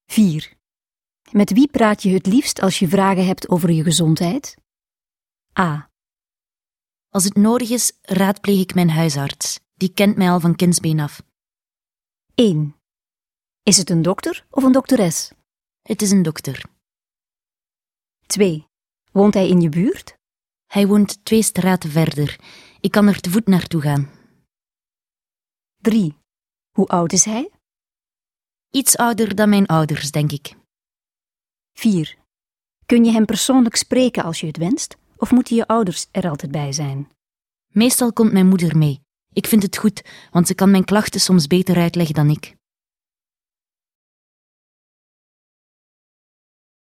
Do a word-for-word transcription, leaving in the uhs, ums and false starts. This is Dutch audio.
vier. Met wie praat je het liefst als je vragen hebt over je gezondheid? A. Als het nodig is, raadpleeg ik mijn huisarts. Die kent mij al van kindsbeen af. één. Is het een dokter of een dokteres? Het is een dokter. twee. Woont hij in je buurt? Hij woont twee straten verder. Ik kan er te voet naartoe gaan. drie. Hoe oud is hij? Iets ouder dan mijn ouders, denk ik. vier. Kun je hem persoonlijk spreken als je het wenst? Of moeten je ouders er altijd bij zijn? Meestal komt mijn moeder mee. Ik vind het goed, want ze kan mijn klachten soms beter uitleggen dan ik.